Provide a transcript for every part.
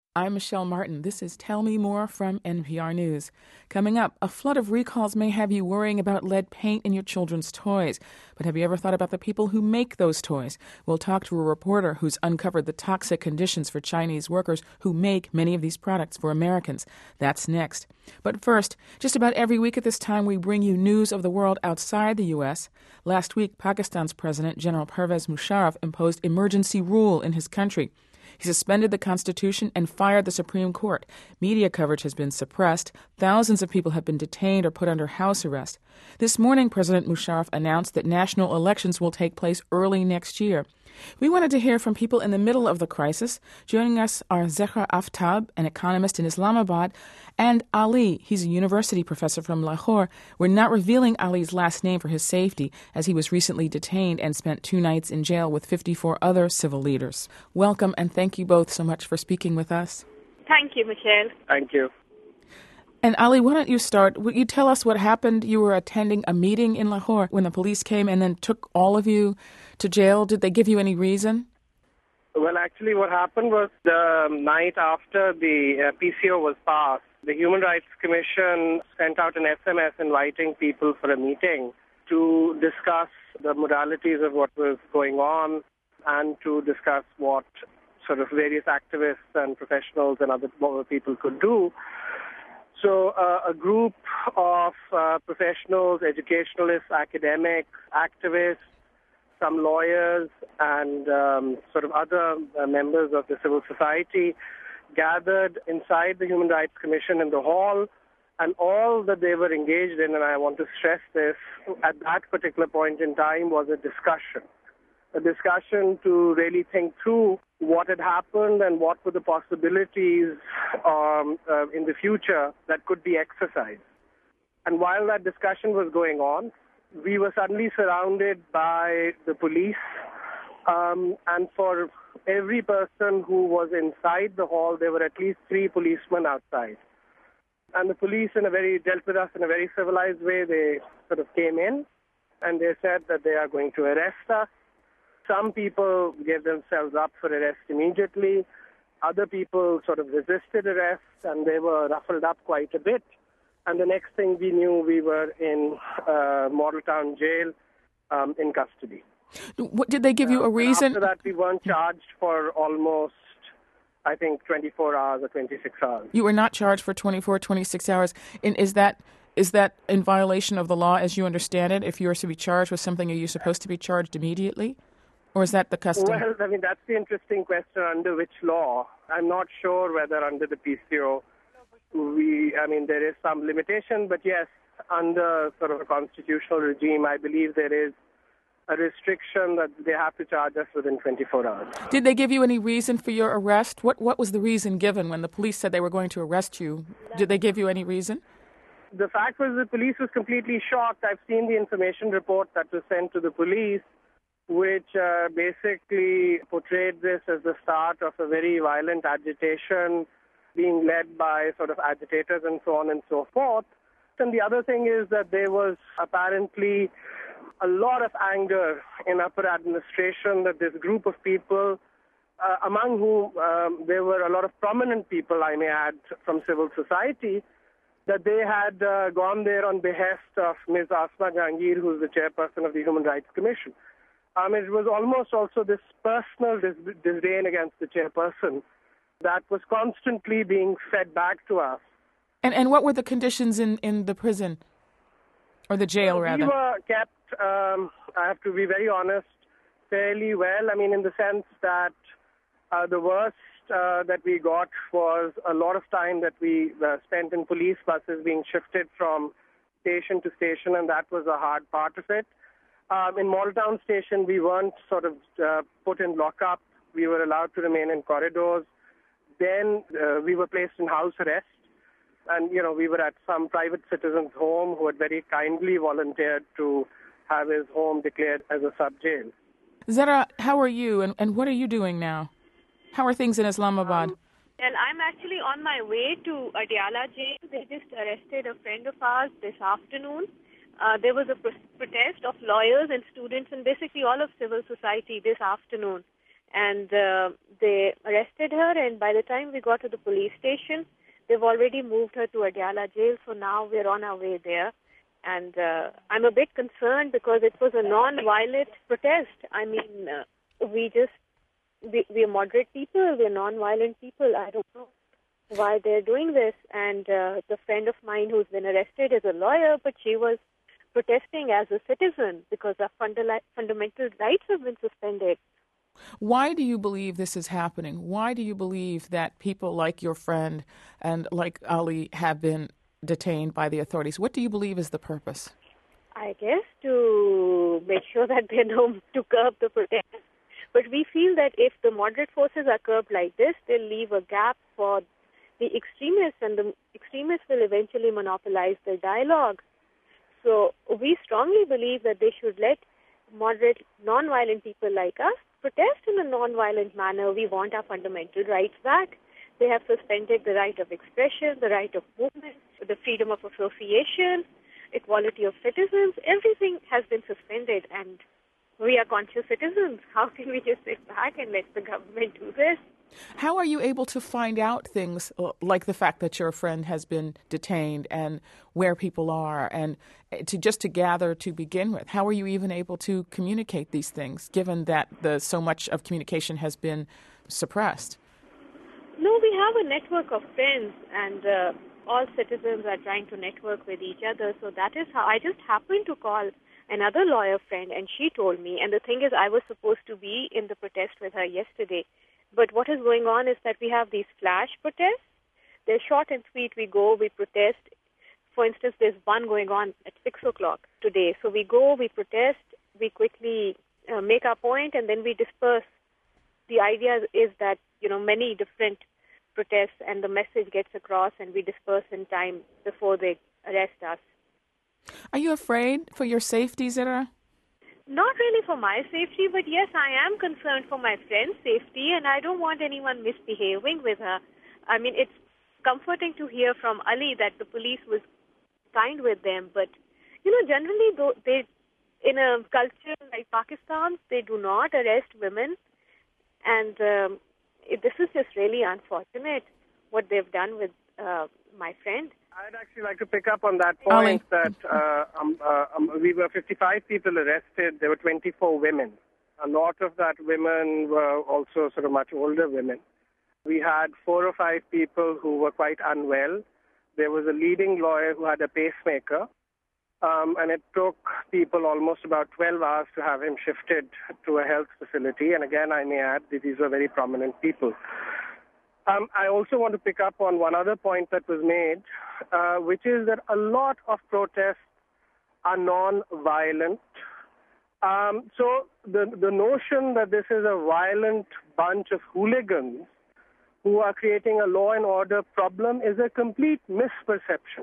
I'm Michelle Martin. This is Tell Me More from NPR News. Coming up, a flood of recalls may have you worrying about lead paint in your children's toys. But have you ever thought about the people who make those toys? We'll talk to a reporter who's uncovered the toxic conditions for Chinese workers who make many of these products for Americans. That's next. But first, just about every week at this time, we bring you news of the world outside the U.S. Last week, Pakistan's President, General Pervez Musharraf, imposed emergency rule in his country. He suspended the Constitution and fired the Supreme Court. Media coverage has been suppressed. Thousands of people have been detained or put under house arrest. This morning, President Musharraf announced that national elections will take place early next year. We wanted to hear from people in the middle of the crisis. Joining us are Zehra Aftab, an economist in Islamabad, and Ali. He's a university professor from Lahore. We're not revealing Ali's last name for his safety, as he was recently detained and spent 2 nights in jail with 54 other civil leaders. Welcome, and thank you both so much for speaking with us. Thank you, Michelle. Thank you. And Ali, why don't you start? Would you tell us what happened? You were attending a meeting in Lahore when the police came and then took all of you to jail. Did they give you any reason? Well, actually, what happened was the night after the PCO was passed, the Human Rights Commission sent out an SMS inviting people for a meeting to discuss the modalities of what was going on and to discuss what sort of various activists and professionals and other people could do. So a group of professionals, educationalists, academics, activists, some lawyers, and sort of other members of the civil society gathered inside the Human Rights Commission in the hall, and all that they were engaged in, and I want to stress this, at that particular point in time was a discussion to really think through what had happened and what were the possibilities in the future that could be exercised. And while that discussion was going on, we were suddenly surrounded by the police, and for every person who was inside the hall, there were at least 3 policemen outside. And the police dealt with us in a very civilized way. They sort of came in and they said that they are going to arrest us. Some people gave themselves up for arrest immediately. Other people sort of resisted arrest, and they were ruffled up quite a bit. And the next thing we knew, we were in Model Town Jail in custody. What, did they give you a reason? After that, we weren't charged for almost, I think, 24 hours or 26 hours. You were not charged for 24, 26 hours. And is that in violation of the law as you understand it? If you are to be charged with something, are you supposed to be charged immediately? Or is that the custom? Well, I mean, that's the interesting question, under which law. I'm not sure whether under the PCO there is some limitation, but yes, under sort of a constitutional regime, I believe there is a restriction that they have to charge us within 24 hours. Did they give you any reason for your arrest? What was the reason given when the police said they were going to arrest you? Did they give you any reason? The fact was the police was completely shocked. I've seen the information report that was sent to the police, which basically portrayed this as the start of a very violent agitation being led by sort of agitators and so on and so forth. And the other thing is that there was apparently a lot of anger in upper administration that this group of people, among whom there were a lot of prominent people, I may add, from civil society, that they had gone there on behest of Ms. Asma Jahangir, who's the chairperson of the Human Rights Commission. It was almost also this personal disdain against the chairperson that was constantly being fed back to us. And what were the conditions in the prison? Or the jail, rather? We were kept, I have to be very honest, fairly well. I mean, in the sense that the worst that we got was a lot of time that we spent in police buses being shifted from station to station, and that was a hard part of it. In Model Town Station, we weren't sort of put in lockup. We were allowed to remain in corridors. Then we were placed in house arrest. And, we were at some private citizen's home who had very kindly volunteered to have his home declared as a sub-jail. Zehra, how are you and what are you doing now? How are things in Islamabad? Well, I'm actually on my way to Adiala jail. They just arrested a friend of ours this afternoon. There was a protest of lawyers and students and basically all of civil society this afternoon. And they arrested her, and by the time we got to the police station, they've already moved her to Adiala jail, so now we're on our way there. And I'm a bit concerned because it was a non-violent protest. I mean, we're moderate people, we're non-violent people. I don't know why they're doing this. And the friend of mine who's been arrested is a lawyer, but she was protesting as a citizen because our fundamental rights have been suspended. Why do you believe this is happening? Why do you believe that people like your friend and like Ali have been detained by the authorities? What do you believe is the purpose? I guess to make sure that they know to curb the protest. But we feel that if the moderate forces are curbed like this, they'll leave a gap for the extremists, and the extremists will eventually monopolize the dialogue. So we strongly believe that they should let moderate, non-violent people like us protest in a non-violent manner. We want our fundamental rights back. They have suspended the right of expression, the right of movement, the freedom of association, equality of citizens. Everything has been suspended, and we are conscious citizens. How can we just sit back and let the government do this? How are you able to find out things like the fact that your friend has been detained and where people are, and to gather to begin with? How are you even able to communicate these things, given that so much of communication has been suppressed? No, we have a network of friends, and all citizens are trying to network with each other. So that is how I just happened to call another lawyer friend, and she told me. And the thing is, I was supposed to be in the protest with her yesterday. But what is going on is that we have these flash protests. They're short and sweet. We go, we protest. For instance, there's one going on at 6 o'clock today. So we go, we protest, we quickly make our point, and then we disperse. The idea is that, many different protests and the message gets across, and we disperse in time before they arrest us. Are you afraid for your safety, Zira? Not really for my safety, but yes, I am concerned for my friend's safety, and I don't want anyone misbehaving with her. I mean, it's comforting to hear from Ali that the police was kind with them, but, generally, in a culture like Pakistan, they do not arrest women, and this is just really unfortunate, what they've done with my friend. I'd actually like to pick up on that point that we were 55 people arrested. There were 24 women. A lot of that women were also sort of much older women. We had 4 or 5 people who were quite unwell. There was a leading lawyer who had a pacemaker, and it took people almost about 12 hours to have him shifted to a health facility. And again, I may add that these were very prominent people. I also want to pick up on one other point that was made, which is that a lot of protests are non-violent. So the notion that this is a violent bunch of hooligans who are creating a law and order problem is a complete misperception.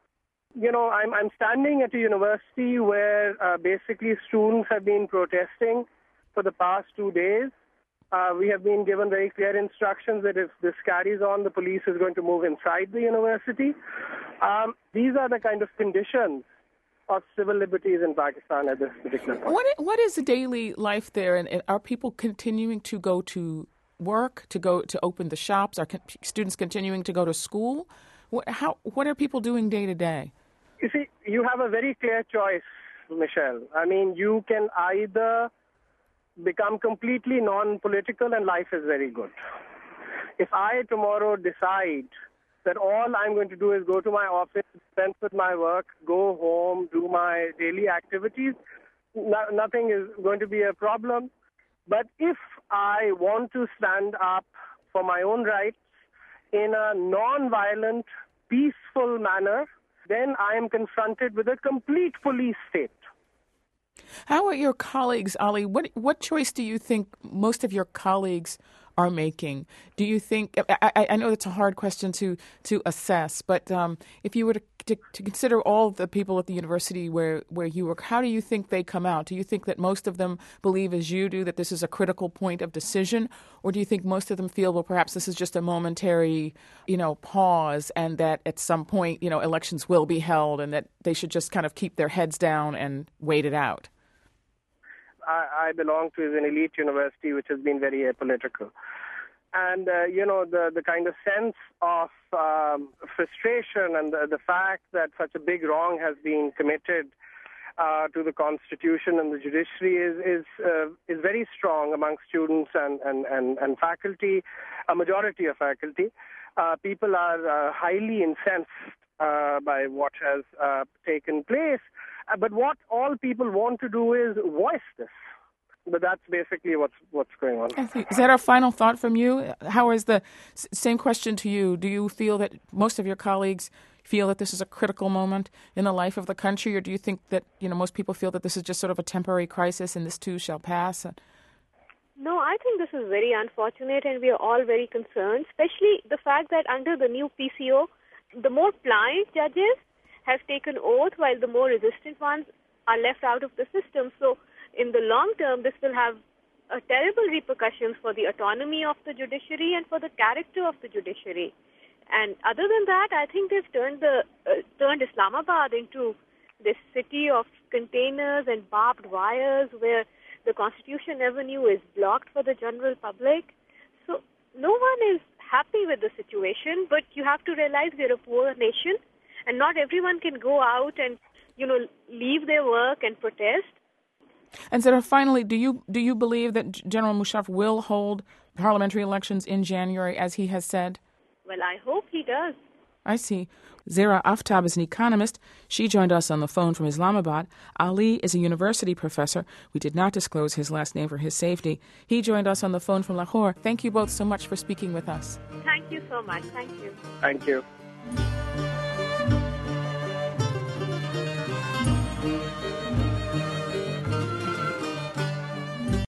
I'm standing at a university where basically students have been protesting for the past 2 days. We have been given very clear instructions that if this carries on, the police is going to move inside the university. These are the kind of conditions of civil liberties in Pakistan at this particular point. What is the daily life there, and are people continuing to go to work, to open the shops? Are students continuing to go to school? What are people doing day to day? You see, you have a very clear choice, Michelle. I mean, you can either become completely non-political and life is very good. If I tomorrow decide that all I'm going to do is go to my office, dispense with my work, go home, do my daily activities, nothing is going to be a problem. But if I want to stand up for my own rights in a non-violent, peaceful manner, then I am confronted with a complete police state. How are your colleagues, Ali? What choice do you think most of your colleagues are making? Do you think, I know that's a hard question to assess, but if you were to consider all the people at the university where you work, how do you think they come out? Do you think that most of them believe as you do that this is a critical point of decision? Or do you think most of them feel, well, perhaps this is just a momentary, pause, and that at some point, elections will be held and that they should just kind of keep their heads down and wait it out? I belong to is an elite university which has been very apolitical. And, the kind of sense of frustration and the fact that such a big wrong has been committed to the Constitution and the judiciary is very strong among students and faculty, a majority of faculty. People are highly incensed by what has taken place. But what all people want to do is voice this. But that's basically what's going on. Is that our final thought from you? How is the same question to you? Do you feel that most of your colleagues feel that this is a critical moment in the life of the country, or do you think that most people feel that this is just sort of a temporary crisis and this too shall pass? No, I think this is very unfortunate, and we are all very concerned, especially the fact that under the new PCO, the more pliant judges have taken oath, while the more resistant ones are left out of the system. So in the long term, this will have terrible repercussions for the autonomy of the judiciary and for the character of the judiciary. And other than that, I think they've turned Islamabad into this city of containers and barbed wires where the Constitution Avenue is blocked for the general public. So no one is happy with the situation, but you have to realize we're a poor nation, and not everyone can go out and, leave their work and protest. And so finally, do you believe that General Musharraf will hold parliamentary elections in January, as he has said? Well, I hope he does. I see. Zehra Aftab is an economist. She joined us on the phone from Islamabad. Ali is a university professor. We did not disclose his last name for his safety. He joined us on the phone from Lahore. Thank you both so much for speaking with us. Thank you so much. Thank you. Thank you.